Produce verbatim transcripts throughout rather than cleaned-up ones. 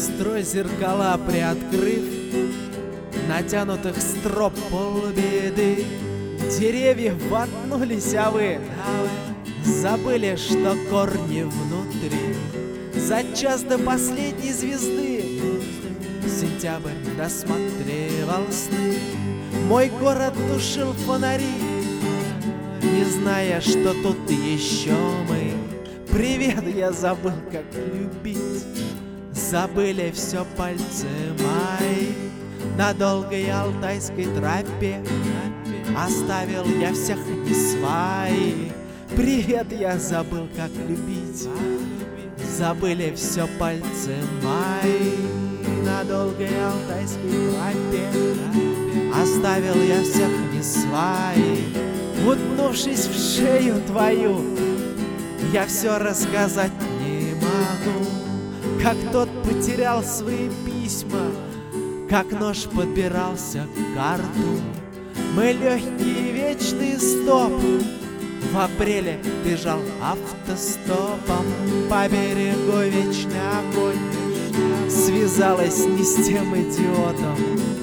строй зеркала приоткрыв, натянутых строп полбеды. Деревья воткнулись, а вы забыли, что корни внутри. За час до последней звезды сентябрь досматривал сны. Мой город тушил фонари, не зная, что тут еще мы. Привет, я забыл, как любить. Забыли все пальцы мои. На долгой алтайской тропе оставил я всех не свои. Привет, я забыл, как любить. Забыли все пальцы мои. На долгой алтайской тропе оставил я всех не свои. Утнувшись в шею твою, я все рассказать не могу. Как тот потерял свои письма, как нож подбирался к карту. Мы легкий вечный стоп в апреле бежал автостопом. По берегу вечный огонь связалась не с тем идиотом.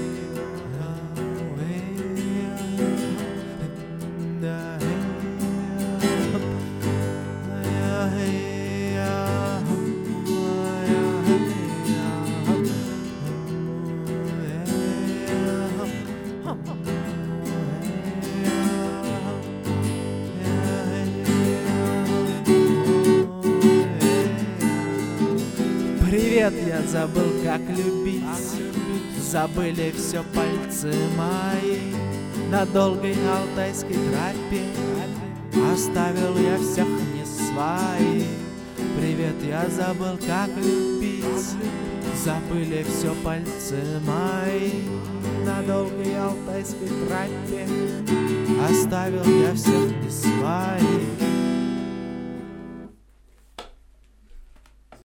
Привет, я забыл, как любить. Забыли все пальцы мои. На долгой алтайской тропе оставил я всех не свои. Привет, я забыл, как любить. Забыли все пальцы мои. На долгой алтайской тропе оставил я всех не свои.